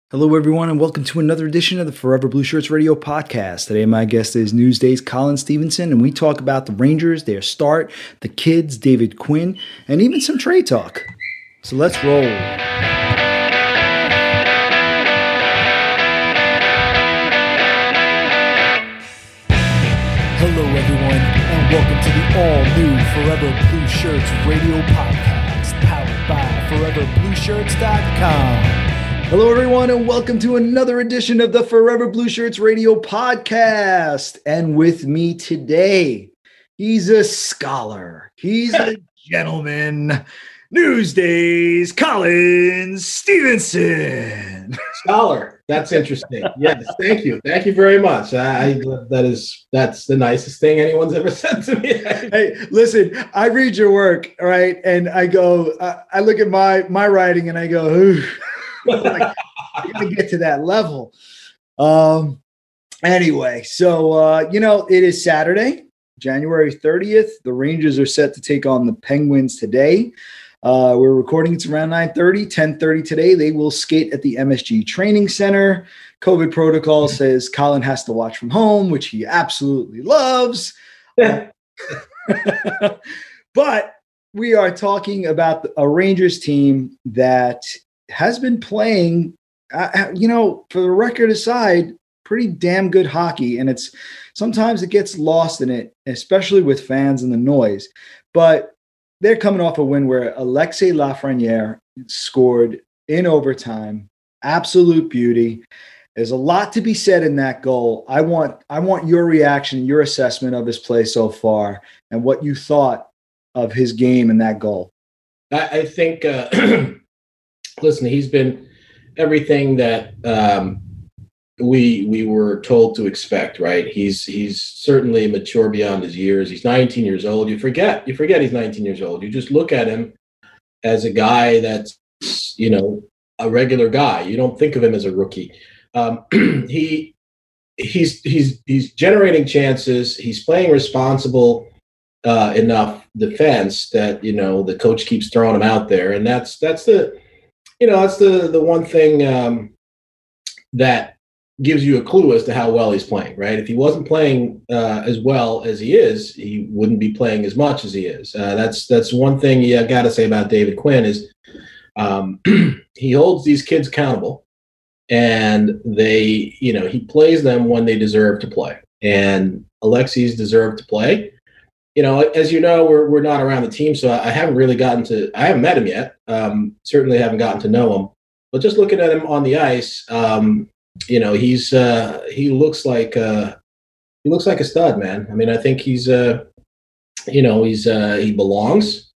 Hello, everyone, and welcome to another edition of the Forever Blue Shirts Radio podcast. Today, my guest is Newsday's Colin Stevenson, and we talk about the Rangers, their start, the kids, David Quinn, and even some trade talk. So let's roll. Hello, everyone, and welcome to the all-new Forever Blue Shirts Radio podcast, powered by ForeverBlueShirts.com. Hello, everyone, and welcome to another edition of the Forever Blue Shirts Radio podcast. And with me today, he's a scholar, he's a gentleman, Newsday's Colin Stevenson. Scholar, that's interesting. Yes, thank you very much. That's the nicest thing anyone's ever said to me. Hey, listen, I read your work, all right, and I go, I look at my writing, and I go, ooh. Like, I gotta get to that level. Anyway, so it is Saturday, January 30th. The Rangers are set to take on the Penguins today. We're recording. It's around 9:30, 10:30 today. They will skate at the MSG Training Center. COVID protocol says Colin has to watch from home, which he absolutely loves. But we are talking about a Rangers team that has been playing, for the record aside, pretty damn good hockey. And sometimes it gets lost in it, especially with fans and the noise. But they're coming off a win where Alexis Lafreniere scored in overtime. Absolute beauty. There's a lot to be said in that goal. I want your reaction, your assessment of his play so far, and what you thought of his game in that goal. I think listen, he's been everything that we were told to expect, right? He's certainly mature beyond his years. He's 19 years old. You forget he's 19 years old. You just look at him as a guy that's, a regular guy. You don't think of him as a rookie. He's generating chances. He's playing responsible enough defense that, the coach keeps throwing him out there. And that's the one thing that gives you a clue as to how well he's playing, right? If he wasn't playing as well as he is, he wouldn't be playing as much as he is. That's one thing you got to say about David Quinn is he holds these kids accountable, and he plays them when they deserve to play. And Alexis deserved to play. As you know, we're not around the team, so I haven't met him yet. Certainly haven't gotten to know him, but just looking at him on the ice, he looks like a stud, man. I mean, I think he belongs.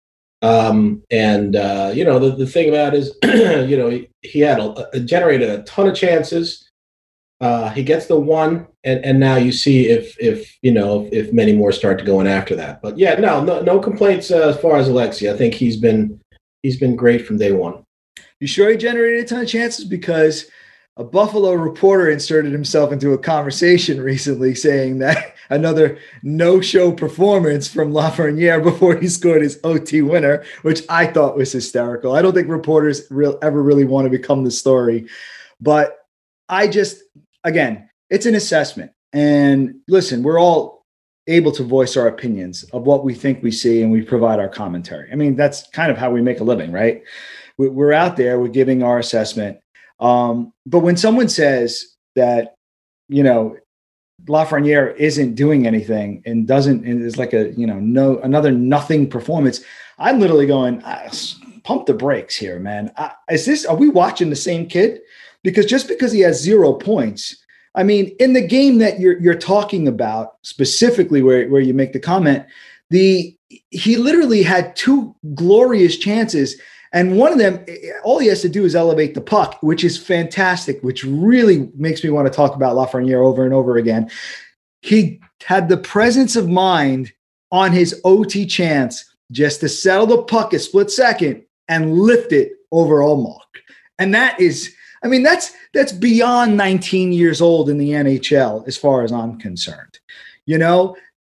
The thing about it is, he had generated a ton of chances. He gets the one, and now you see if many more start to go in after that. But yeah, no complaints as far as Alexis. I think he's been great from day one. You sure he generated a ton of chances? Because a Buffalo reporter inserted himself into a conversation recently saying that another no-show performance from Lafreniere before he scored his OT winner, which I thought was hysterical. I don't think reporters ever really want to become the story. But again, it's an assessment. And listen, we're all able to voice our opinions of what we think we see, and we provide our commentary. I mean, that's kind of how we make a living, right? We're out there, we're giving our assessment. But when someone says that, Lafreniere isn't doing anything and is like another nothing performance, I'm literally going, pump the brakes here, man. Are we watching the same kid? Because just because he has 0 points, I mean, in the game that you're talking about, specifically where you make the comment, he literally had 2 glorious chances. And one of them, all he has to do is elevate the puck, which is fantastic, which really makes me want to talk about Lafreniere over and over again. He had the presence of mind on his OT chance just to settle the puck a split second and lift it over Ullmark. And that is, I mean, that's beyond 19 years old in the NHL as far as I'm concerned.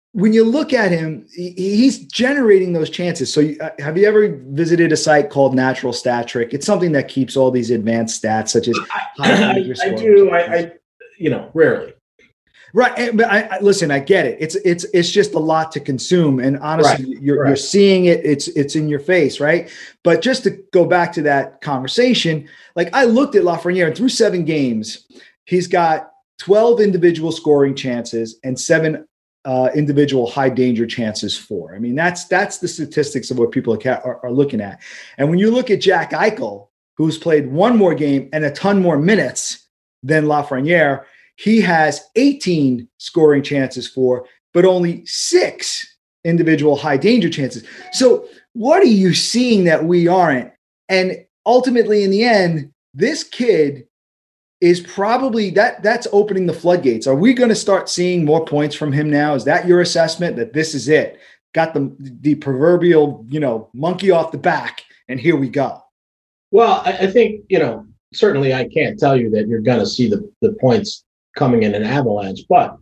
when you look at him, he's generating those chances. So have you ever visited a site called Natural Stat Trick? It's something that keeps all these advanced stats, such as I do. Rarely. Right, but listen. I get it. It's just a lot to consume, and honestly, Right. you're seeing it. It's in your face, right? But just to go back to that conversation, like I looked at Lafreniere, and through 7 games, he's got 12 individual scoring chances and 7 individual high danger chances for. I mean, that's the statistics of what people are looking at. And when you look at Jack Eichel, who's played 1 more game and a ton more minutes than Lafreniere, he has 18 scoring chances for, but only 6 individual high danger chances. So what are you seeing that we aren't? And ultimately, in the end, this kid is probably that's opening the floodgates. Are we going to start seeing more points from him now? Is that your assessment that this is it? Got the proverbial, monkey off the back, and here we go. Well, I think, certainly I can't tell you that you're going to see the points coming in an avalanche, but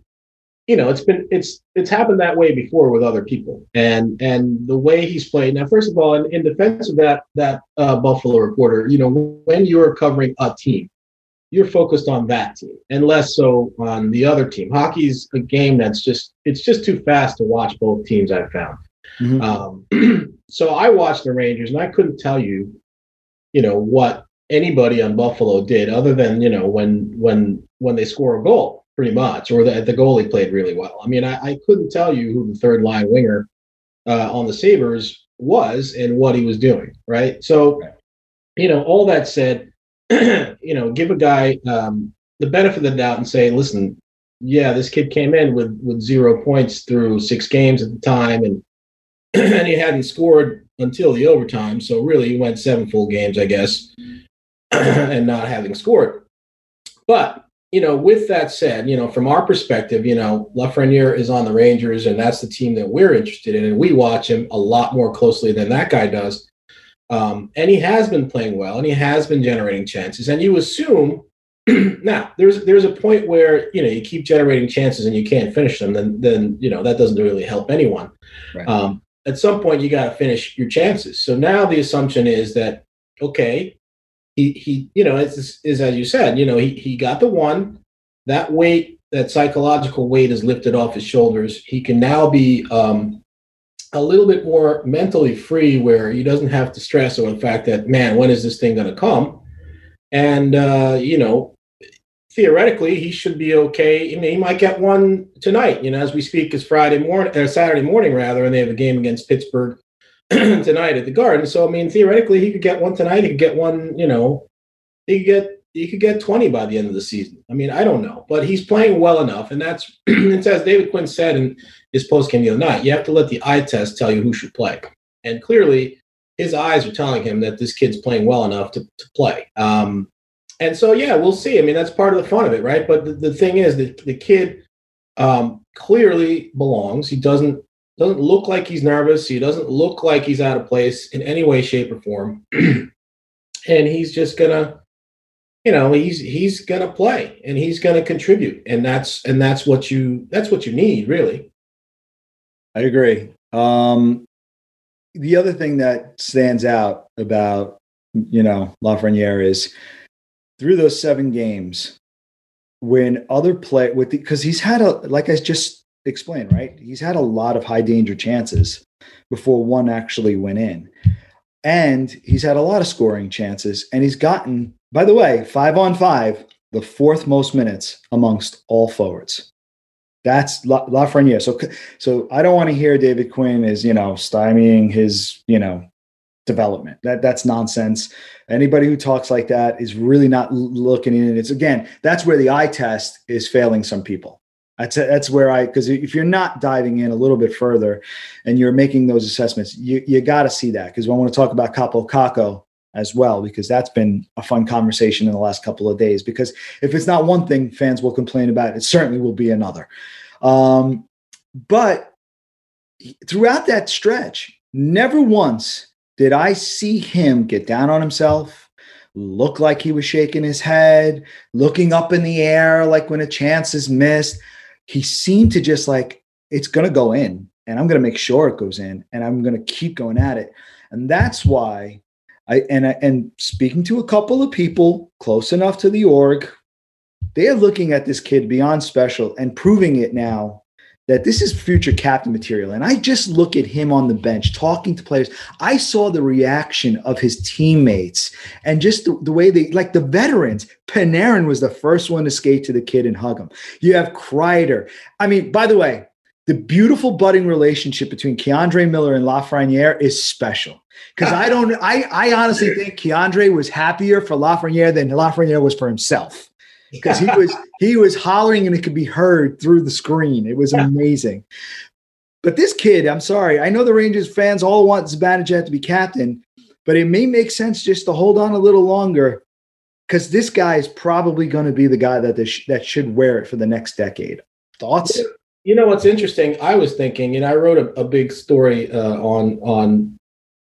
it's happened that way before with other people, and the way he's played. Now, first of all, in defense of that Buffalo reporter, when you're covering a team, you're focused on that team and less so on the other team. Hockey's a game it's just too fast to watch both teams, I've found. Mm-hmm. So I watched the Rangers, and I couldn't tell you, what anybody on Buffalo did other than, when they score a goal, pretty much, or the goalie played really well. I mean, I couldn't tell you who the third line winger on the Sabres was and what he was doing, right? So, all that said, give a guy the benefit of the doubt and say, listen, yeah, this kid came in with 0 points through 6 games at the time, and he hadn't scored until the overtime. So really, he went 7 full games, I guess, and not having scored. But with that said, from our perspective, Lafreniere is on the Rangers, and that's the team that we're interested in, and we watch him a lot more closely than that guy does. And he has been playing well, and he has been generating chances. And you assume now there's a point where you keep generating chances and you can't finish them. Then that doesn't really help anyone. Right. At some point, you got to finish your chances. So now the assumption is that he is as you said, he got the one, that weight, that psychological weight is lifted off his shoulders. He can now be a little bit more mentally free, where he doesn't have to stress over the fact that, man, when is this thing going to come? And, theoretically, he should be okay. I mean, he might get one tonight, as we speak, it's Saturday morning, rather, and they have a game against Pittsburgh tonight at the Garden. So, I mean, theoretically, he could get one tonight. He could get one, he could get 20 by the end of the season. I mean, I don't know, but he's playing well enough. And that's, it's as David Quinn said in his post-game the other night, you have to let the eye test tell you who should play. And clearly, his eyes are telling him that this kid's playing well enough to play. And so, yeah, we'll see. I mean, that's part of the fun of it, right? But the thing is that the kid clearly belongs. He doesn't look like he's nervous. He doesn't look like he's out of place in any way, shape, or form. And he's just gonna, he's gonna play and he's gonna contribute, and that's what you need, really. I agree. The other thing that stands out about Lafreniere is through those 7 games, when other play because he's had like I just explained, right? He's had a lot of high danger chances before one actually went in. And he's had a lot of scoring chances, and he's gotten, by the way, 5-on-5, the 4th most minutes amongst all forwards. That's Lafreniere. So I don't want to hear David Quinn is, stymieing his, development. That's nonsense. Anybody who talks like that is really not looking in. It's, again, that's where the eye test is failing some people. That's where because if you're not diving in a little bit further and you're making those assessments, you got to see that. Because I want to talk about Kaapo Kakko as well, because that's been a fun conversation in the last couple of days. Because if it's not one thing fans will complain about, it certainly will be another. But throughout that stretch, never once did I see him get down on himself, look like he was shaking his head, looking up in the air like when a chance is missed. He seemed to just it's going to go in, and I'm going to make sure it goes in, and I'm going to keep going at it. And that's why and speaking to a couple of people close enough to the org, they are looking at this kid beyond special and proving it now that this is future captain material. And I just look at him on the bench talking to players. I saw the reaction of his teammates and just the way they, like the veterans. Panarin was the first one to skate to the kid and hug him. You have Kreider. I mean, by the way, the beautiful budding relationship between K'Andre Miller and Lafreniere is special. Because I honestly think K'Andre was happier for Lafreniere than Lafreniere was for himself. Because he was hollering and it could be heard through the screen. It was amazing. But this kid, I'm sorry, I know the Rangers fans all want Zibanejad to be captain, but it may make sense just to hold on a little longer because this guy is probably going to be the guy that should wear it for the next decade. Thoughts? You know what's interesting? I was thinking, and I wrote a big story on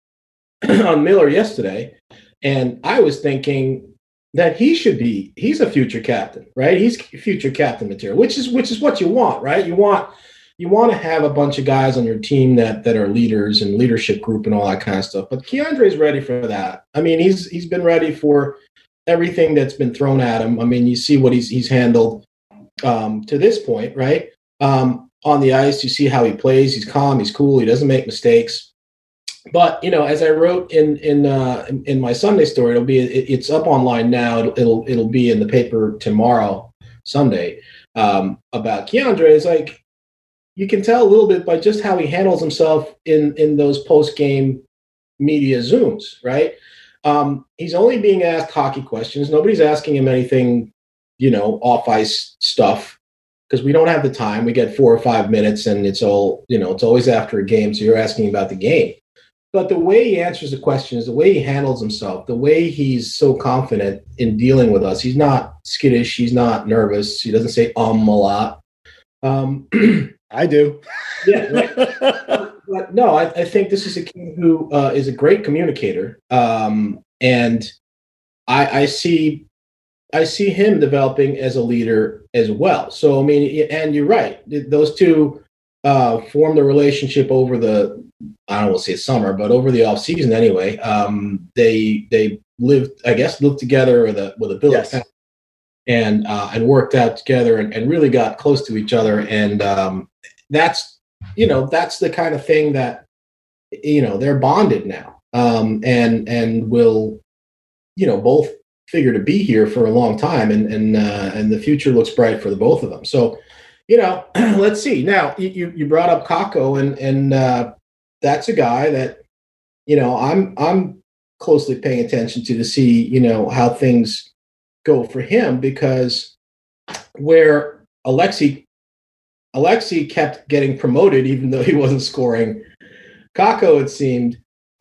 Miller yesterday, and I was thinking that he's a future captain, right? He's future captain material, which is what you want, right? You want to have a bunch of guys on your team that are leaders and leadership group and all that kind of stuff. But K'Andre's ready for that. I mean, he's been ready for everything that's been thrown at him. I mean, you see what he's handled to this point, right? On the ice, you see how he plays. He's calm. He's cool. He doesn't make mistakes. But as I wrote in my Sunday story, it's up online now. It'll be in the paper tomorrow, Sunday, about K'Andre. Is like you can tell a little bit by just how he handles himself in those post game media Zooms, right? He's only being asked hockey questions. Nobody's asking him anything, off ice stuff. Because we don't have the time. We get 4 or 5 minutes, and it's all, it's always after a game. So you're asking about the game. But the way he answers the questions, the way he handles himself, the way he's so confident in dealing with us, he's not skittish. He's not nervous. He doesn't say a lot. I do. Yeah. Right. But no, I think this is a kid who is a great communicator. And I see him developing as a leader as well. So, I mean, and you're right. Those two formed a relationship over I don't want to say summer, but over the off season anyway. They lived together with a village. Yes. And worked out together and really got close to each other. And that's the kind of thing that, they're bonded now and will, both figure to be here for a long time, and the future looks bright for the both of them. So, let's see. Now you brought up Kakko, and that's a guy that I'm closely paying attention to see how things go for him, because where Alexei kept getting promoted even though he wasn't scoring, Kakko, it seemed,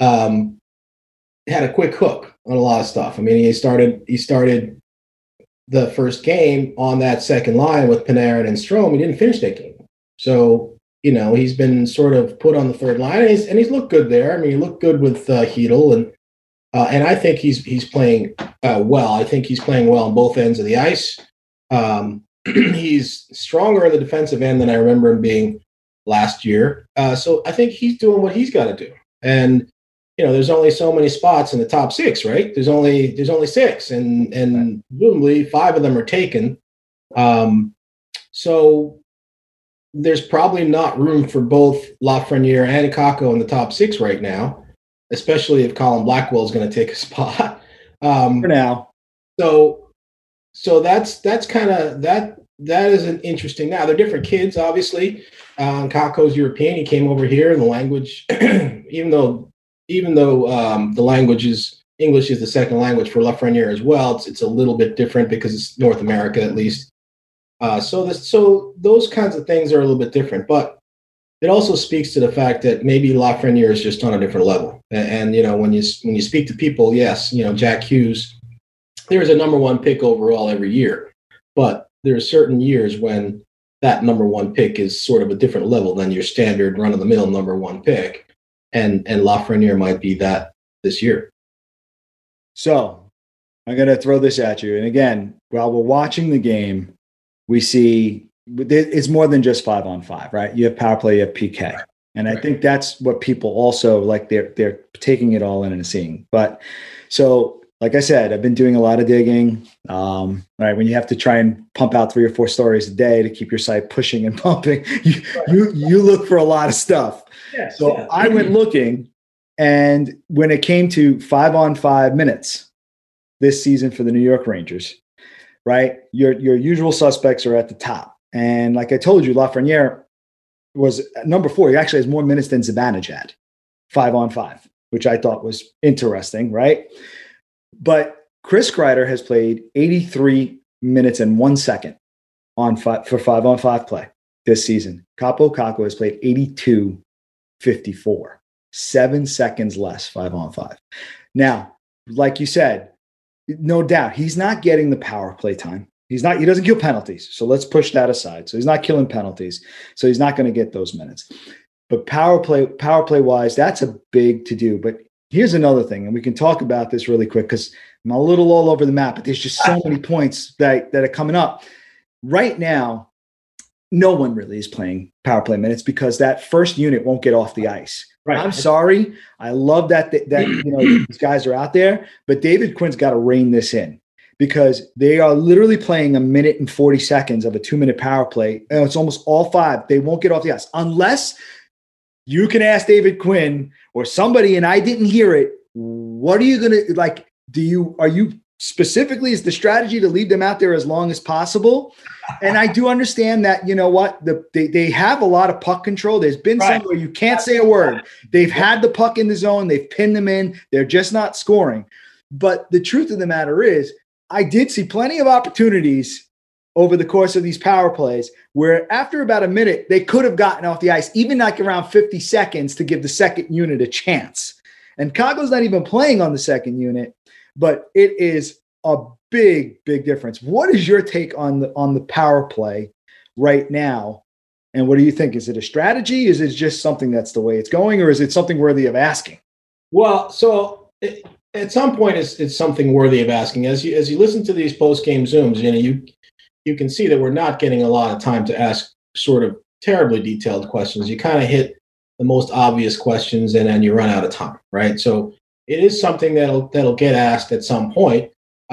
had a quick hook on a lot of stuff. I mean, he started the first game on that second line with Panarin and Strome. He didn't finish that game. So, he's been sort of put on the third line, and he's looked good there. I mean, he looked good with Hedl, and I think he's playing well. I think he's playing well on both ends of the ice. He's stronger in the defensive end than I remember him being last year. So I think he's doing what he's got to do. And there's only so many spots in the top 6, right? There's only 6, and presumably 5 of them are taken. So there's probably not room for both Lafreniere and Kakko in the top 6 right now, especially if Colin Blackwell is going to take a spot. For now. So that's kind of that is an interesting. Now they're different kids, obviously. Kakko's European. He came over here, and the language, even though the language is English is the second language for Lafreniere as well. It's a little bit different because it's North America, at least. So those kinds of things are a little bit different, but it also speaks to the fact that maybe Lafreniere is just on a different level. And when you speak to people, yes, Jack Hughes, there's a number 1 pick overall every year, but there are certain years when that number 1 pick is sort of a different level than your standard run-of-the-mill number 1 pick. And Lafreniere might be that this year. So I'm going to throw this at you. And again, while we're watching the game, we see it's more than just 5-on-5, right? You have power play, you have PK. And I think that's what people also like. They're taking it all in and seeing. But so, like I said, I've been doing a lot of digging. Right, when you have to try and pump out 3 or 4 stories a day to keep your site pushing and pumping, you look for a lot of stuff. Yes, so yeah. I went looking, and when it came to 5-on-5 minutes this season for the New York Rangers, right, your usual suspects are at the top. And like I told you, Lafreniere was number 4. He actually has more minutes than Zibanejad, 5-on-5, which I thought was interesting, right? But Chris Kreider has played 83 minutes and 1 second for 5-on-5 play this season. Kaapo Kakko has played 82.54, 7 seconds less 5-on-5. Now, like you said, no doubt he's not getting the power play time. He doesn't kill penalties. So let's push that aside. So he's not killing penalties. So he's not going to get those minutes. But power play wise, that's a big to do. But here's another thing, and we can talk about this really quick because I'm a little all over the map, but there's just so many points that are coming up. Right now, no one really is playing power play minutes because that first unit won't get off the ice. Right. I'm sorry. I love that these guys are out there, but David Quinn's got to rein this in, because they are literally playing 1 minute and 40 seconds of a 2-minute power play. And it's almost all 5. They won't get off the ice unless you can ask David Quinn or somebody, and I didn't hear it. What are you going to like? Are you specifically, is the strategy to leave them out there as long as possible? And I do understand that, you know what, they have a lot of puck control. There's been some where you can't say a word. They've had the puck in the zone. They've pinned them in. They're just not scoring. But the truth of the matter is, I did see plenty of opportunities over the course of these power plays where after about a minute, they could have gotten off the ice, even like around 50 seconds to give the second unit a chance. And Kakko's not even playing on the second unit, but it is a big, big difference. What is your take on the power play right now? And what do you think? Is it a strategy? Is it just something that's the way it's going, or is it something worthy of asking? Well, so at some point, it's something worthy of asking. As you listen to these post-game Zooms, you can see that we're not getting a lot of time to ask sort of terribly detailed questions. You kind of hit the most obvious questions, and then you run out of time, right? So it is something that'll get asked at some point,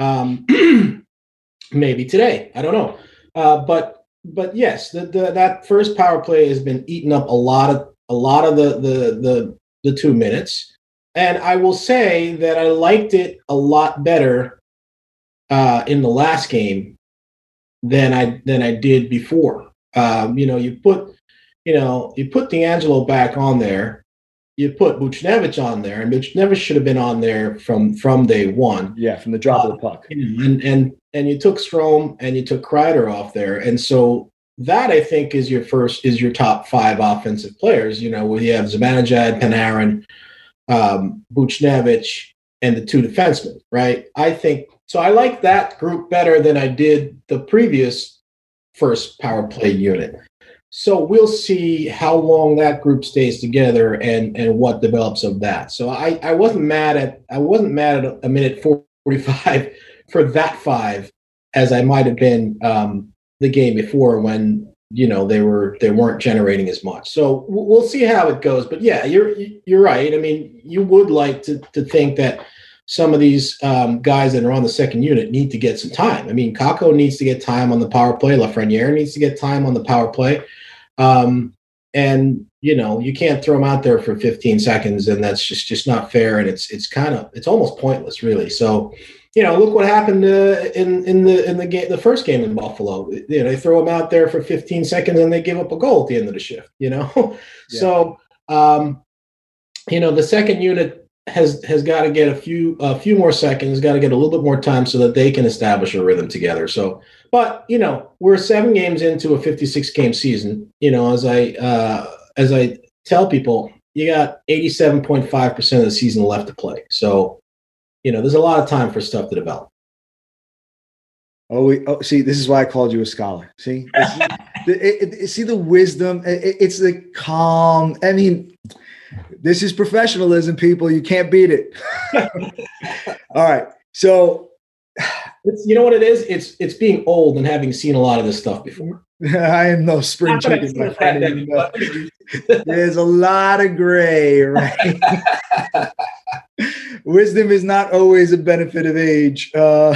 maybe today. I don't know, but yes, that first power play has been eating up a lot of the 2 minutes. And I will say that I liked it a lot better in the last game than I did before. You put DeAngelo back on there, you put Buchnevich on there, and Buchnevich should have been on there from day one. Yeah, from the drop of the puck. And you took Strome and you took Kreider off there, and so that I think is your top 5 offensive players. Where you have Zibanejad, Panarin, Buchnevich, and the 2 defensemen, right? I think so. I like that group better than I did the previous first power play unit. So we'll see how long that group stays together and what develops of that. So I wasn't mad at a minute 45 for that 5 as I might have been the game before when they weren't generating as much. So we'll see how it goes. But yeah, you're right. I mean, you would like to think that some of these guys that are on the second unit need to get some time. I mean, Kakko needs to get time on the power play. Lafreniere needs to get time on the power play. And you can't throw them out there for 15 seconds, and that's just not fair. And it's almost pointless, really. So, look what happened in the game, the first game in Buffalo. They throw them out there for 15 seconds and they give up a goal at the end of the shift. Yeah. So, the second unit has got to get a few more seconds, got to get a little bit more time so that they can establish a rhythm together. So, but we're 7 games into a 56-game season. As I tell people, you got 87.5% of the season left to play. So, there's a lot of time for stuff to develop. See, this is why I called you a scholar. See, see the wisdom. It's the calm. I mean, this is professionalism, people. You can't beat it. All right. So It's, you know what it is? It's being old and having seen a lot of this stuff before. I am no spring chicken, my friend. There's a lot of gray, right? Wisdom is not always a benefit of age.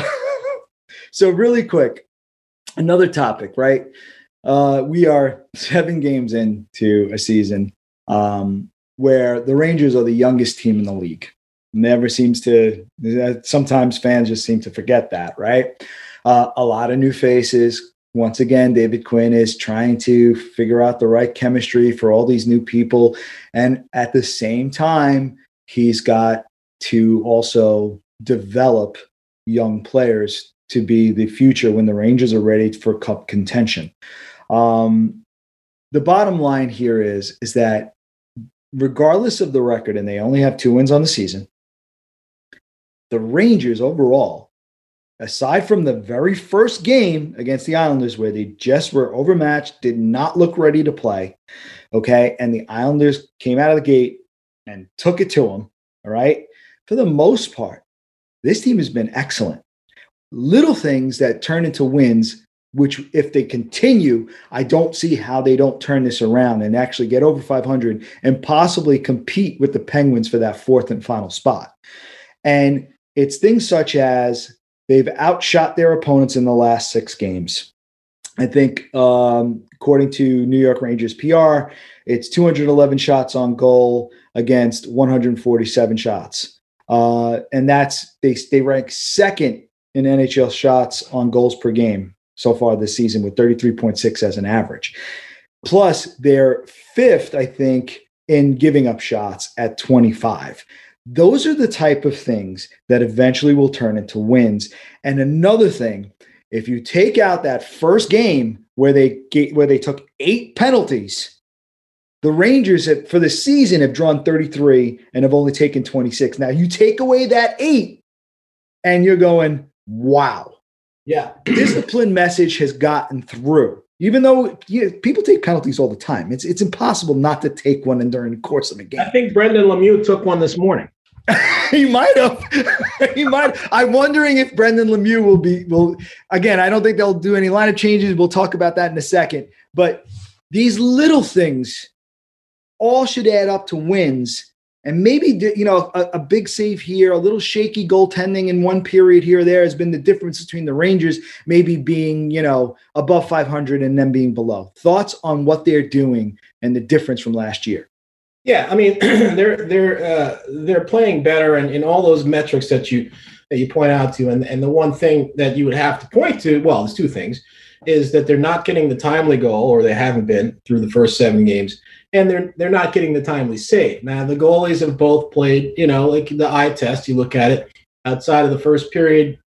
So really quick, another topic, right? We are 7 games into a season where the Rangers are the youngest team in the league. Never seems to, sometimes fans just seem to forget that, right? A lot of new faces. Once again, David Quinn is trying to figure out the right chemistry for all these new people. And at the same time, he's got to also develop young players to be the future when the Rangers are ready for cup contention. The bottom line here is that regardless of the record, and they only have 2 wins on the season, the Rangers overall, aside from the very first game against the Islanders where they just were overmatched, did not look ready to play, okay, and the Islanders came out of the gate and took it to them, all right? For the most part, this team has been excellent. Little things that turn into wins, which if they continue, I don't see how they don't turn this around and actually get over 500 and possibly compete with the Penguins for that 4th and final spot. And it's things such as they've outshot their opponents in the last 6 games. I think, according to New York Rangers PR, it's 211 shots on goal against 147 shots. And that's, they rank second in NHL shots on goals per game so far this season with 33.6 as an average. Plus, they're 5th, I think, in giving up shots at 25. Those are the type of things that eventually will turn into wins. And another thing, if you take out that first game where they took 8 penalties, the Rangers for the season have drawn 33 and have only taken 26. Now you take away that 8 and you're going, wow. Yeah. Discipline message has gotten through. Even though people take penalties all the time. It's impossible not to take one during the course of a game. I think Brendan Lemieux took one this morning. He might have. He might. I'm wondering if Brendan Lemieux will again, I don't think they'll do any lineup changes. We'll talk about that in a second. But these little things all should add up to wins. And maybe, a big save here, a little shaky goaltending in one period here or there has been the difference between the Rangers maybe being, above 500 and them being below. Thoughts on what they're doing and the difference from last year? Yeah, I mean, they're playing better, and in all those metrics that you point out to, and the one thing that you would have to point to, well, there's 2 things, is that they're not getting the timely goal, or they haven't been through the first 7 games, and they're not getting the timely save. Now, the goalies have both played, like the eye test. You look at it outside of the first period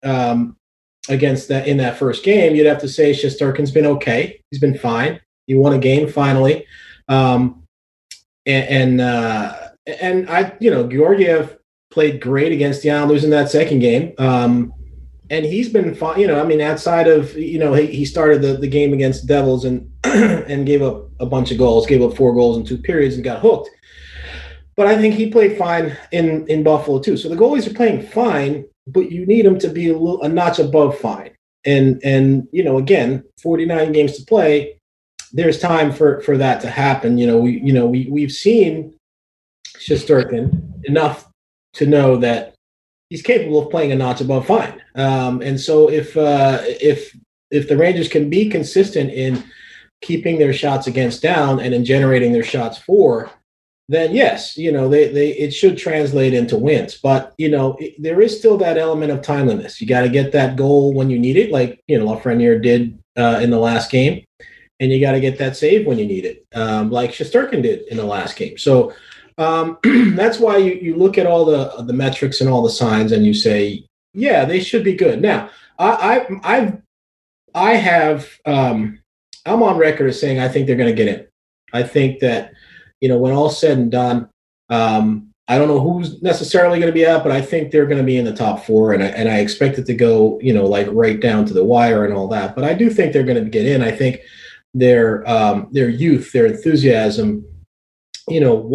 against that in that first game, you'd have to say Shesterkin's been okay. He's been fine. He won a game finally. And Georgiev played great against the Islanders in that second game. And he's been fine, outside of, he started the game against the Devils and and gave up a bunch of goals, gave up 4 goals in 2 periods and got hooked. But I think he played fine in Buffalo too. So the goalies are playing fine, but you need them to be a notch above fine. And again, 49 games to play. There's time for that to happen. We've seen Shesterkin enough to know that he's capable of playing a notch above fine. And so if the Rangers can be consistent in keeping their shots against down and in generating their shots for, then yes, it should translate into wins. But there is still that element of timeliness. You got to get that goal when you need it, like Lafreniere did in the last game. And you got to get that save when you need it, like Shesterkin did in the last game. So that's why you look at all the metrics and all the signs, and you say, yeah, they should be good. Now, I'm on record as saying I think they're going to get in. I think that when all's said and done, I don't know who's necessarily going to be out, but I think they're going to be in the top 4, and I expect it to go like right down to the wire and all that. But I do think they're going to get in. I think their youth, their enthusiasm, what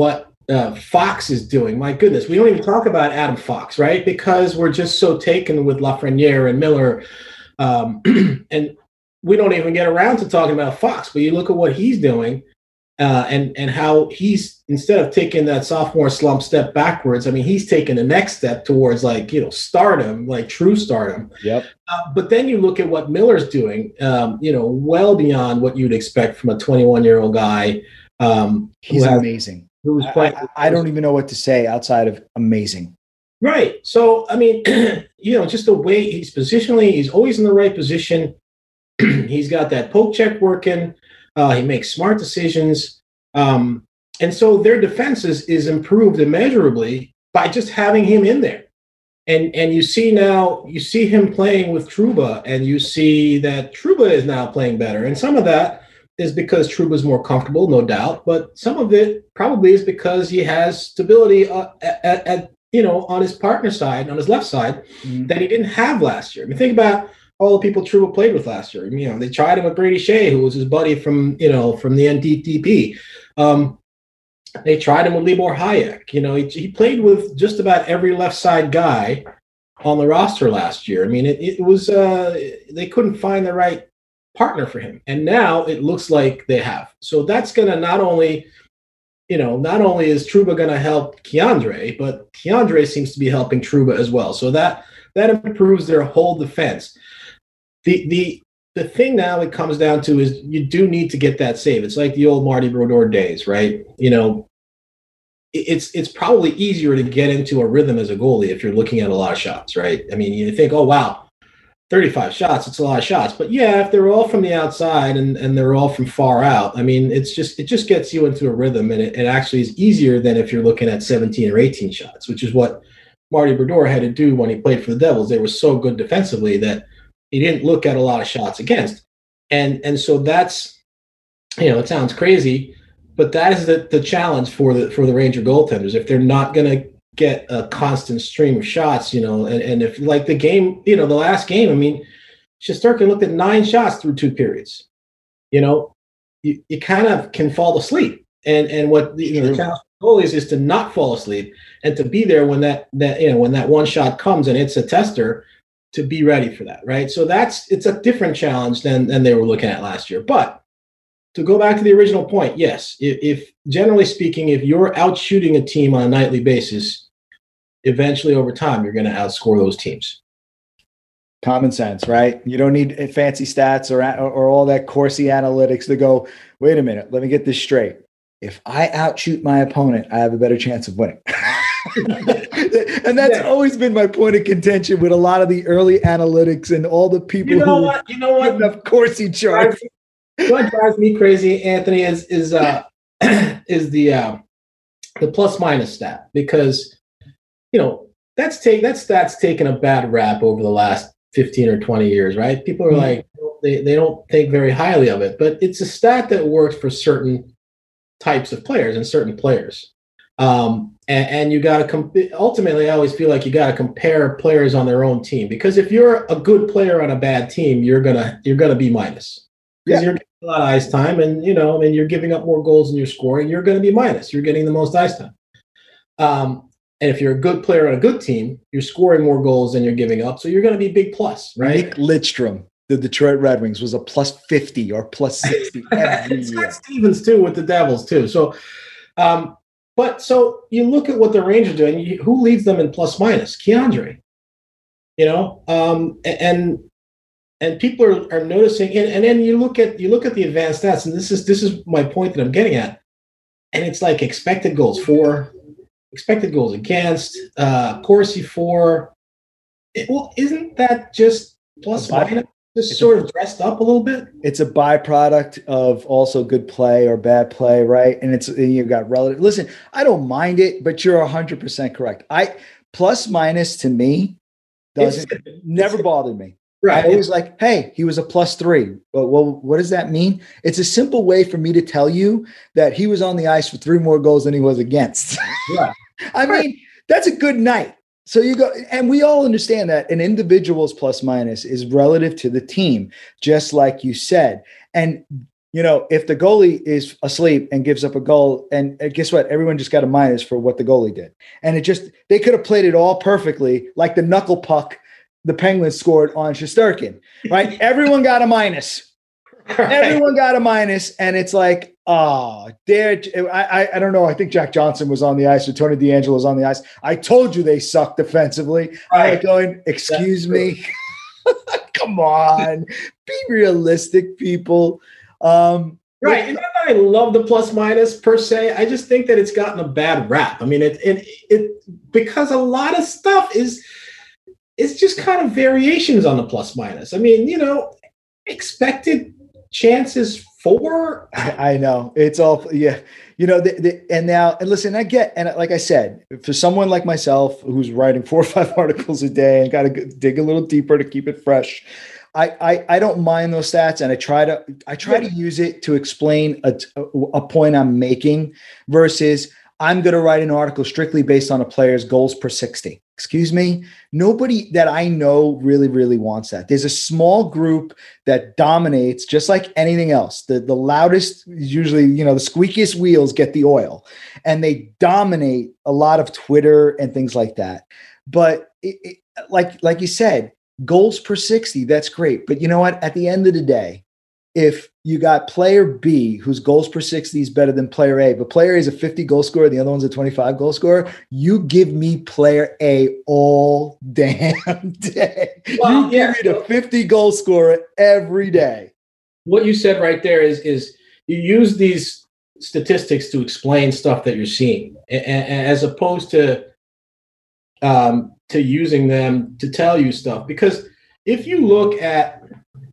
Fox is doing. My goodness, we don't even talk about Adam Fox, right? Because we're just so taken with Lafreniere and Miller, and we don't even get around to talking about Fox. But you look at what he's doing, and how he's, instead of taking that sophomore slump step backwards, I mean, he's taking the next step towards, like, stardom, like true stardom. Yep. But then you look at what Miller's doing, well beyond what you'd expect from a 21-year-old guy. He's amazing. Who's playing? I don't even know what to say outside of amazing. Right. So, I mean, just the way he's positionally, he's always in the right position. He's got that poke check working. He makes smart decisions. And so their defense is improved immeasurably by just having him in there. And you see him playing with Trouba, and you see that Trouba is now playing better. And some of that is because Trouba's more comfortable, no doubt. But some of it probably is because he has stability on his partner side, on his left side, that he didn't have last year. I mean, think about all the people Trouba played with last year. They tried him with Brady Shea, who was his buddy from the NTDP. They tried him with Libor Hayek. He played with just about every left side guy on the roster last year. I mean, it was they couldn't find the right partner for him, and now it looks like they have. So that's going to not only is Trouba going to help Keandre, but Keandre seems to be helping Trouba as well. So that improves their whole defense. The thing now it comes down to is you do need to get that save. It's like the old Marty Brodeur days, right? It's probably easier to get into a rhythm as a goalie if you're looking at a lot of shots, right? I mean, you think, oh, wow, 35 shots, it's a lot of shots. But yeah, if they're all from the outside and they're all from far out, I mean, it just gets you into a rhythm, and it actually is easier than if you're looking at 17 or 18 shots, which is what Marty Brodeur had to do when he played for the Devils. They were so good defensively that he didn't look at a lot of shots against. And so that's, it sounds crazy, but that is the challenge for the Ranger goaltenders. If they're not going to get a constant stream of shots, and if, like the game, the last game, I mean, Shesterkin looked at 9 shots through 2 periods. You kind of can fall asleep. And what the challenge for goalies is to not fall asleep and to be there when that one shot comes and it's a tester, to be ready for that, right? So it's a different challenge than they were looking at last year. But to go back to the original point, yes, if generally speaking, if you're out shooting a team on a nightly basis, eventually over time, you're going to outscore those teams. Common sense, right? You don't need fancy stats or all that Corsi analytics to go, wait a minute, let me get this straight. If I outshoot my opponent, I have a better chance of winning. And that's always been my point of contention with a lot of the early analytics and all the people you know what? Of Corsi charts. What drives me crazy, Anthony, is the plus minus stat, because that stat's taken a bad rap over the last 15 or 20 years, right? People are like, they don't think very highly of it, but it's a stat that works for certain types of players and certain players. And you got to ultimately, I always feel like you got to compare players on their own team, because if you're a good player on a bad team, you're gonna be minus, because you're getting a lot of ice time, and you're giving up more goals than you're scoring. You're going to be minus. You're getting the most ice time. And if you're a good player on a good team, you're scoring more goals than you're giving up, so you're going to be big plus, right? Nick Lidstrom, the Detroit Red Wings, was a plus 50 or plus 60 every year. Scott Stevens too with the Devils too. So. But so you look at what the Rangers are doing. Who leads them in plus minus? Keandre. And people are noticing. And then you look at the advanced stats, and this is my point that I'm getting at. And it's like expected goals for, expected goals against, Corsi for. Isn't that just plus minus? Just sort of dressed up a little bit. It's a byproduct of also good play or bad play, right? And you've got relative. Listen, I don't mind it, but you're 100% correct. Plus minus to me never bothered me. Right. I always like, hey, he was a +3. But well, what does that mean? It's a simple way for me to tell you that he was on the ice for 3 more goals than he was against. Right. I mean, that's a good night. So you go, and we all understand that an individual's plus minus is relative to the team, just like you said. And if the goalie is asleep and gives up a goal, and guess what? Everyone just got a minus for what the goalie did. And they could have played it all perfectly, like the knuckle puck the Penguins scored on Shesterkin, right? Everyone got a minus. Right. Everyone got a minus, and it's like, I don't know. I think Jack Johnson was on the ice, or Tony DeAngelo was on the ice. I told you they suck defensively. Right. I'm like going, excuse me? Come on. Be realistic, people. Right. And I love the plus minus per se. I just think that it's gotten a bad rap. I mean, it because a lot of stuff it's just kind of variations on the plus minus. I mean, expected chances for. I know it's all, yeah. And listen, and like I said, for someone like myself who's writing 4 or 5 articles a day and got to dig a little deeper to keep it fresh, I don't mind those stats, and I try to use it to explain a point I'm making versus I'm going to write an article strictly based on a player's goals per 60. Excuse me? Nobody that I know really, really wants that. There's a small group that dominates, just like anything else. The loudest, usually, the squeakiest wheels get the oil, and they dominate a lot of Twitter and things like that. But like you said, goals per 60, that's great. But you know what? At the end of the day, if you got player B whose goals per 60 is better than player A, but player A is a 50 goal scorer, the other one's a 25 goal scorer, you give me player A all damn day. Well, you give me the 50 goal scorer every day. What you said right there is you use these statistics to explain stuff that you're seeing, as opposed to using them to tell you stuff. Because if you look at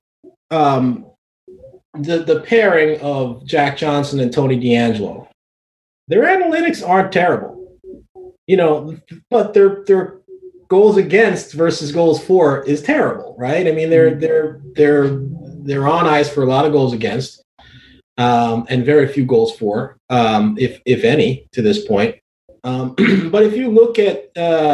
the pairing of Jack Johnson and Tony DeAngelo, their analytics aren't terrible, but their goals against versus goals for is terrible, right? I mean, they're on ice for a lot of goals against, and very few goals for, if any, to this point. But if you look at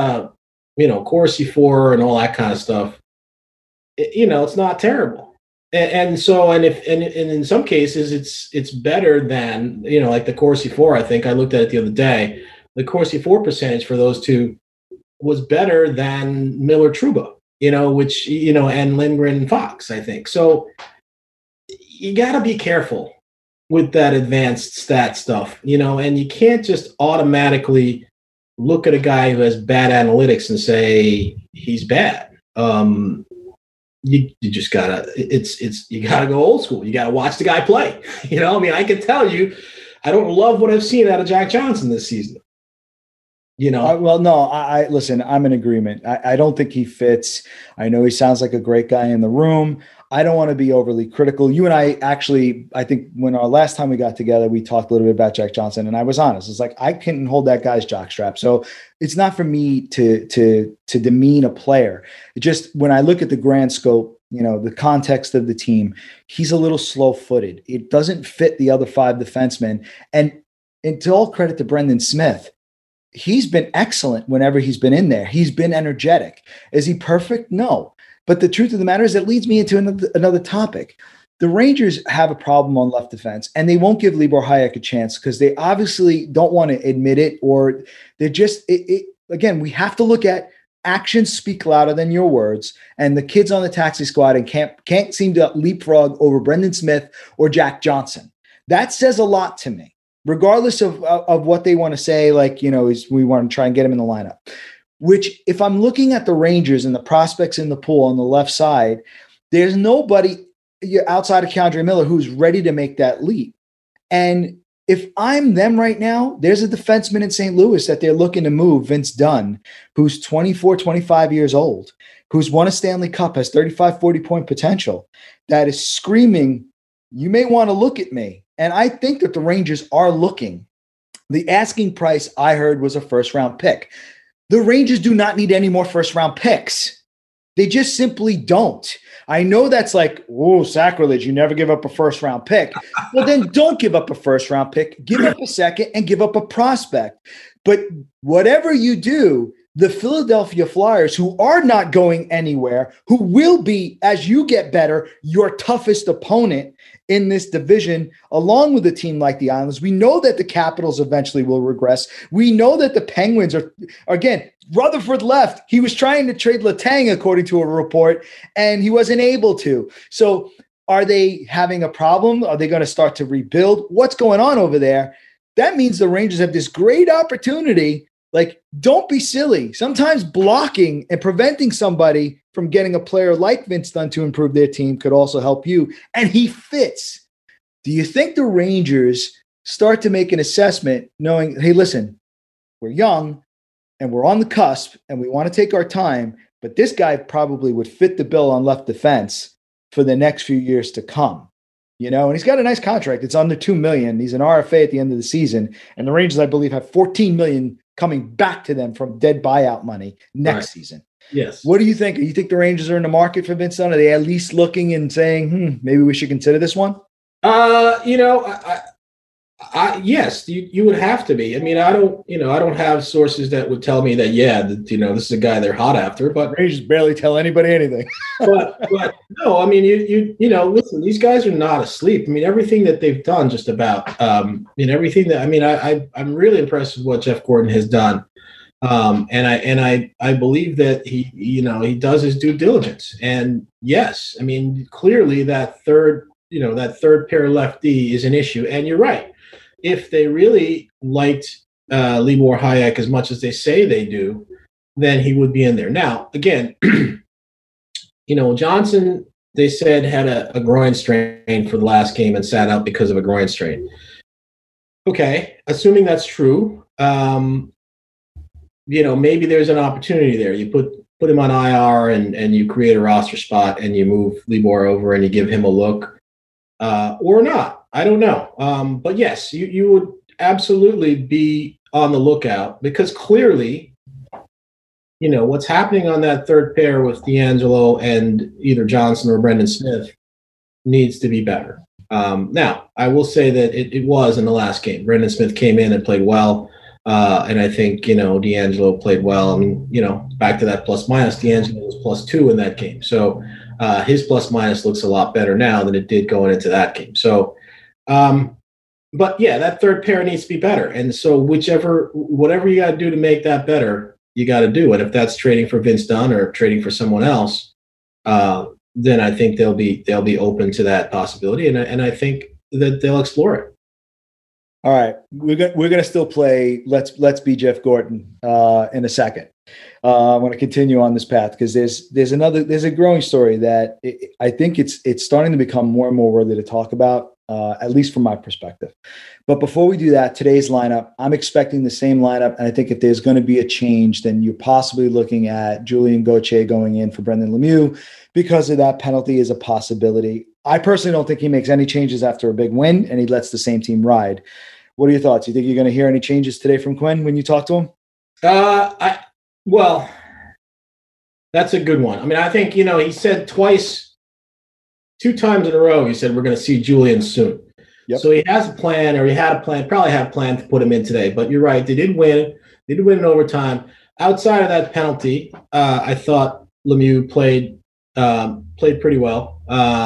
Corsi for and all that kind of stuff, it's not terrible. And in some cases it's better than, like the Corsi 4. I think I looked at it the other day. The Corsi 4 percentage for those two was better than Miller Trouba, which, and Lindgren and Fox, I think. So you got to be careful with that advanced stat stuff, and you can't just automatically look at a guy who has bad analytics and say he's bad. You just gotta, you gotta go old school. You gotta watch the guy play. I can tell you, I don't love what I've seen out of Jack Johnson this season. Well, no, I listen, I'm in agreement. I don't think he fits. I know he sounds like a great guy in the room. I don't want to be overly critical. You and I think when our last time we got together, we talked a little bit about Jack Johnson, and I was honest. It's like, I couldn't hold that guy's jockstrap. So it's not for me to demean a player. It just, when I look at the grand scope, the context of the team, he's a little slow-footed. It doesn't fit the other 5 defensemen. And to all credit to Brendan Smith, he's been excellent whenever he's been in there. He's been energetic. Is he perfect? No. But the truth of the matter is, it leads me into another topic. The Rangers have a problem on left defense, and they won't give Libor Hayek a chance because they obviously don't want to admit it, or they're just again, we have to look at actions speak louder than your words, and the kids on the taxi squad and can't seem to leapfrog over Brendan Smith or Jack Johnson. That says a lot to me, regardless of what they want to say, is we want to try and get him in the lineup. Which, if I'm looking at the Rangers and the prospects in the pool on the left side, there's nobody outside of K'Andre Miller who's ready to make that leap. And if I'm them right now, there's a defenseman in St. Louis that they're looking to move, Vince Dunn, who's 24, 25 years old, who's won a Stanley Cup, has 35, 40-point potential, that is screaming, you may want to look at me. And I think that the Rangers are looking. The asking price I heard was a first-round pick. The Rangers do not need any more first-round picks. They just simply don't. I know that's like, oh, sacrilege. You never give up a first-round pick. Well, then don't give up a first-round pick. Give up a second and give up a prospect. But whatever you do, the Philadelphia Flyers, who are not going anywhere, who will be, as you get better, your toughest opponent in this division, along with a team like the Islanders. We know that the Capitals eventually will regress. We know that the Penguins are, again, Rutherford left. He was trying to trade Letang, according to a report, and he wasn't able to. So are they having a problem? Are they going to start to rebuild? What's going on over there? That means the Rangers have this great opportunity. Like, don't be silly. Sometimes blocking and preventing somebody from getting a player like Vince Dunn to improve their team could also help you. And he fits. Do you think the Rangers start to make an assessment knowing, hey, listen, we're young and we're on the cusp and we want to take our time, but this guy probably would fit the bill on left defense for the next few years to come? You know, and he's got a nice contract. It's under $2 million. He's an RFA at the end of the season. And the Rangers, I believe, have $14 million coming back to them from dead buyout money next season. Yes. What do you think? You think the Rangers are in the market for Vince Dunn? Are they at least looking and saying, maybe we should consider this one? Yes, you would have to be. I mean, I don't have sources that would tell me that, this is a guy they're hot after, but Rangers barely tell anybody anything. but no, I mean, listen, these guys are not asleep. I mean, everything that they've done just about, everything that, I'm really impressed with what Jeff Gordon has done. And I believe that he does his due diligence. And yes, I mean, clearly that third pair lefty is an issue. And you're right. If they really liked Libor Hajek as much as they say they do, then he would be in there. Now, again, Johnson, they said, had a groin strain for the last game and sat out because of a groin strain. Okay, assuming that's true, maybe there's an opportunity there. You put him on IR and you create a roster spot and you move Libor over and you give him a look, or not. I don't know. But yes, you would absolutely be on the lookout because clearly, what's happening on that third pair with DeAngelo and either Johnson or Brendan Smith needs to be better. Now, I will say that it was in the last game. Brendan Smith came in and played well. And I think, DeAngelo played well. I mean, back to that plus minus, DeAngelo was +2 in that game. So his plus minus looks a lot better now than it did going into that game. So, but yeah, that third pair needs to be better. And so whatever you got to do to make that better, you got to do it. If that's trading for Vince Dunn or trading for someone else, then I think they'll be open to that possibility. And I think that they'll explore it. All right, we're gonna still play. Let's be Jeff Gordon in a second. I want to continue on this path because there's a growing story that I think it's starting to become more and more worthy to talk about, at least from my perspective. But before we do that, today's lineup, I'm expecting the same lineup, and I think if there's going to be a change, then you're possibly looking at Julien Gauthier going in for Brendan Lemieux because of that penalty is a possibility. I personally don't think he makes any changes after a big win, and he lets the same team ride. What are your thoughts? You think you're going to hear any changes today from Quinn when you talk to him? Well, that's a good one. I mean, I think, he said 2 times in a row, he said, we're going to see Julien soon. Yep. So he has a plan, or he had a plan, probably had a plan to put him in today. But you're right. They did win. They did win in overtime. Outside of that penalty, I thought Lemieux played pretty well.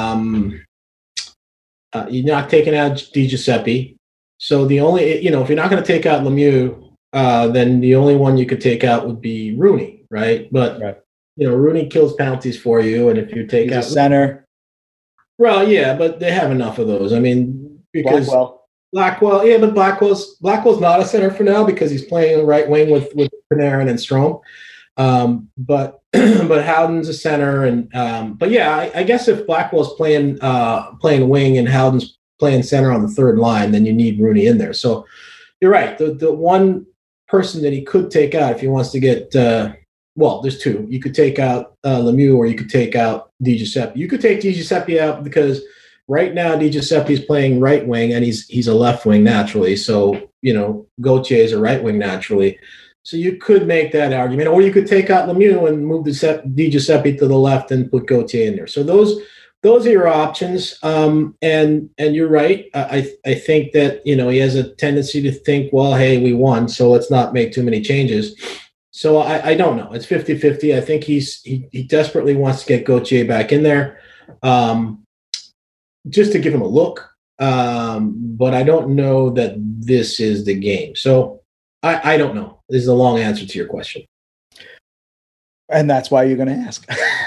You're not taking out DiGiuseppe. So the only, if you're not going to take out Lemieux, then the only one you could take out would be Rooney, right? But, right. Rooney kills penalties for you. And if you take out center. Well, yeah, but they have enough of those. I mean, because Blackwell, yeah, but Blackwell's not a center for now because he's playing right wing with Panarin and Strome. But Howden's a center. And but yeah, I guess if Blackwell's playing wing and Howden's playing center on the third line, then you need Rooney in there. So you're right. The one person that he could take out if he wants to get there's 2. You could take out Lemieux or you could take out DiGiuseppe. You could take DiGiuseppe out because right now DiGiuseppe is playing right wing and he's a left wing naturally. So, Gauthier is a right wing naturally. So you could make that argument, or you could take out Lemieux and move DiGiuseppe to the left and put Gauthier in there. So those are your options. And you're right. I think that, he has a tendency to think, well, hey, we won, so let's not make too many changes. So I don't know. It's 50-50. I think he desperately wants to get Gauthier back in there, just to give him a look. But I don't know that this is the game. So I don't know. This is a long answer to your question. And that's why you're going to ask.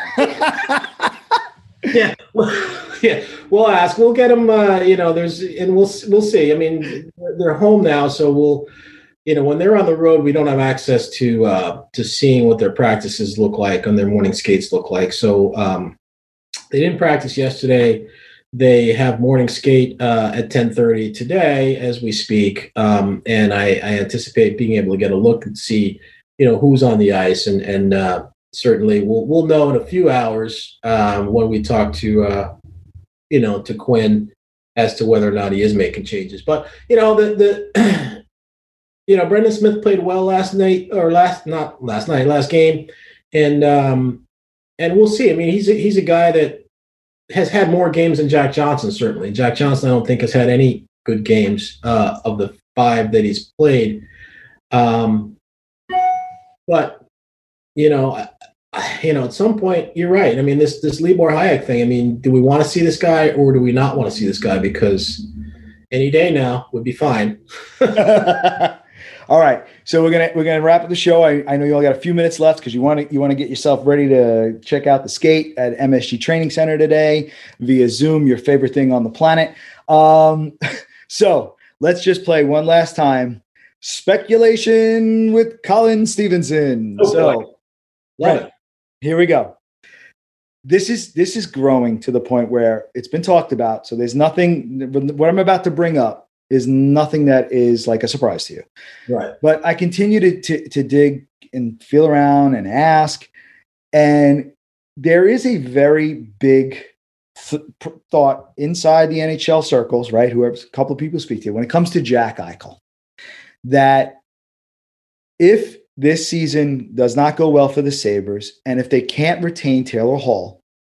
Yeah. Yeah. We'll ask. We'll get them, we'll see. I mean, they're home now, so when they're on the road, we don't have access to seeing what their practices look like and their morning skates look like. So they didn't practice yesterday. They have morning skate at 10:30 today as we speak, and I anticipate being able to get a look and see, who's on the ice, and certainly we'll know in a few hours when we talk to Quinn as to whether or not he is making changes. But Brendan Smith played well last game, and we'll see. I mean, he's a guy that has had more games than Jack Johnson. Certainly, Jack Johnson, I don't think, has had any good games of the 5 that he's played. But at some point, you're right. I mean, this Libor Hajek thing. I mean, do we want to see this guy or do we not want to see this guy? Because any day now would be fine. All right, so we're gonna wrap up the show. I know you only got a few minutes left because you want to get yourself ready to check out the skate at MSG Training Center today via Zoom, your favorite thing on the planet. So let's just play one last time. Speculation with Colin Stevenson. Right, here we go. This is growing to the point where it's been talked about. So there's nothing. What I'm about to bring up is nothing that is like a surprise to you. Right. But I continue to dig and feel around and ask. And there is a very big thought inside the NHL circles, right? Whoever a couple of people speak to, when it comes to Jack Eichel, that if this season does not go well for the Sabres, and if they can't retain Taylor Hall,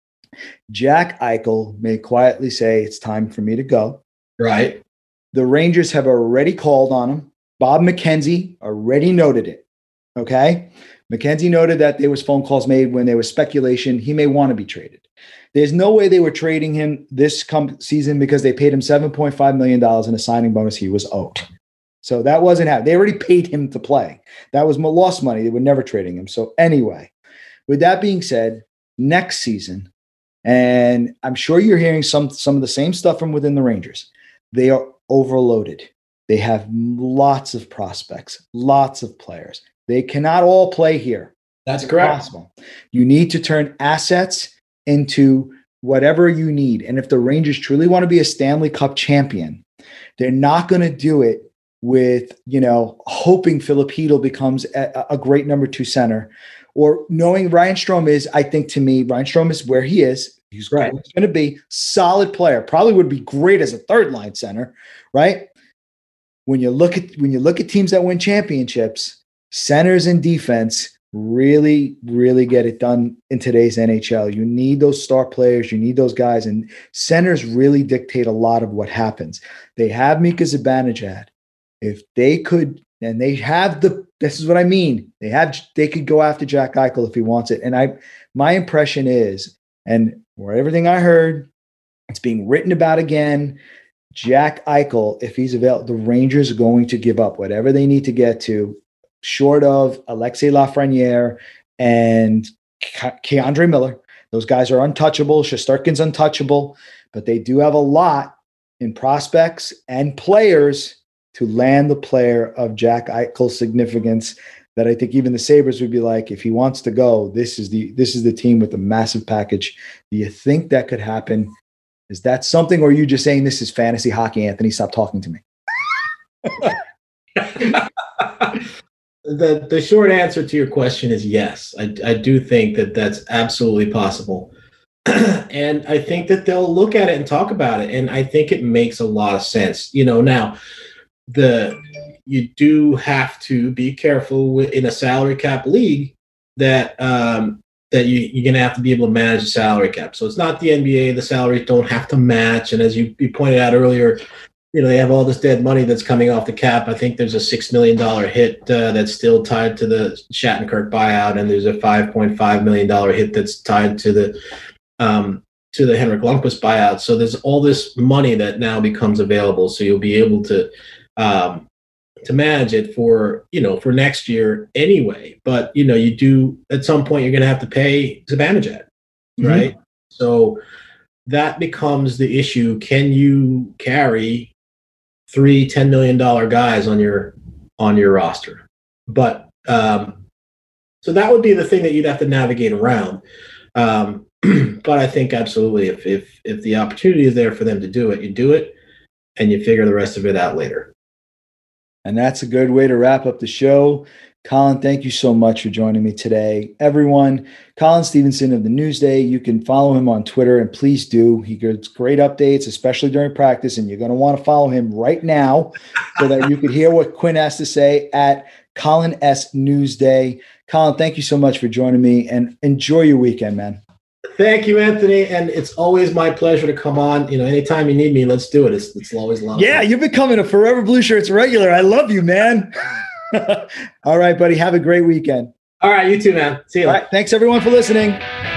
Jack Eichel may quietly say, it's time for me to go. Right. The Rangers have already called on him. Bob McKenzie already noted it. Okay. McKenzie noted that there was phone calls made when there was speculation he may want to be traded. There's no way they were trading him this season because they paid him $7.5 million in a signing bonus he was owed. So that wasn't happening. They already paid him to play. That was lost money. They were never trading him. So anyway, with that being said, next season, and I'm sure you're hearing some of the same stuff from within the Rangers, they are overloaded. They have lots of prospects, lots of players. They cannot all play here. That's correct. Possible. You need to turn assets into whatever you need. And if the Rangers truly want to be a Stanley Cup champion, they're not going to do it with, hoping Filip Chytil becomes a great number 2 center, or knowing Ryan Strome is, I think to me, Ryan Strome is where he is. He's right. Going to be solid player. Probably would be great as a 3rd line center, right? When you look at teams that win championships, centers and defense really, really get it done in today's NHL. You need those star players. You need those guys, and centers really dictate a lot of what happens. They have Mika Zibanejad. If they could, and they have this is what I mean. They could go after Jack Eichel if he wants it. And my impression is, and everything I heard, it's being written about again. Jack Eichel, if he's available, the Rangers are going to give up whatever they need to get to, short of Alexei Lafreniere and Keandre Miller. Those guys are untouchable. Shesterkin's untouchable, but they do have a lot in prospects and players to land the player of Jack Eichel's significance that I think even the Sabres would be like, if he wants to go, this is the team with the massive package. Do you think that could happen? Is that something, or are you just saying this is fantasy hockey, Anthony? Stop talking to me. The short answer to your question is yes. I do think that that's absolutely possible. And I think that they'll look at it and talk about it. And I think it makes a lot of sense. Now you do have to be careful in a salary cap league that you're going to have to be able to manage the salary cap. So it's not the NBA. The salaries don't have to match. And as you pointed out earlier, they have all this dead money that's coming off the cap. I think there's a $6 million hit that's still tied to the Shattenkirk buyout, and there's a $5.5 million hit that's tied to the Henrik Lundqvist buyout. So there's all this money that now becomes available. So you'll be able to manage it for next year anyway. But you do at some point you're going to have to pay Zibanejad, right? Mm-hmm. So that becomes the issue. Can you carry 3 $10 million guys on your roster? But so that would be the thing that you'd have to navigate around. But I think absolutely, if the opportunity is there for them to do it, you do it, and you figure the rest of it out later. And that's a good way to wrap up the show. Colin, thank you so much for joining me today. Everyone, Colin Stephenson of the Newsday, you can follow him on Twitter, and please do. He gives great updates, especially during practice, and you're going to want to follow him right now so that you could hear what Quinn has to say at Colin S. Newsday. Colin, thank you so much for joining me, and enjoy your weekend, man. Thank you, Anthony, and it's always my pleasure to come on. Anytime you need me, let's do it. It's always a lot of fun. Yeah, you're becoming a Forever Blue Shirts regular. I love you, man. All right, buddy. Have a great weekend. All right, you too, man. See you. All right, thanks everyone for listening.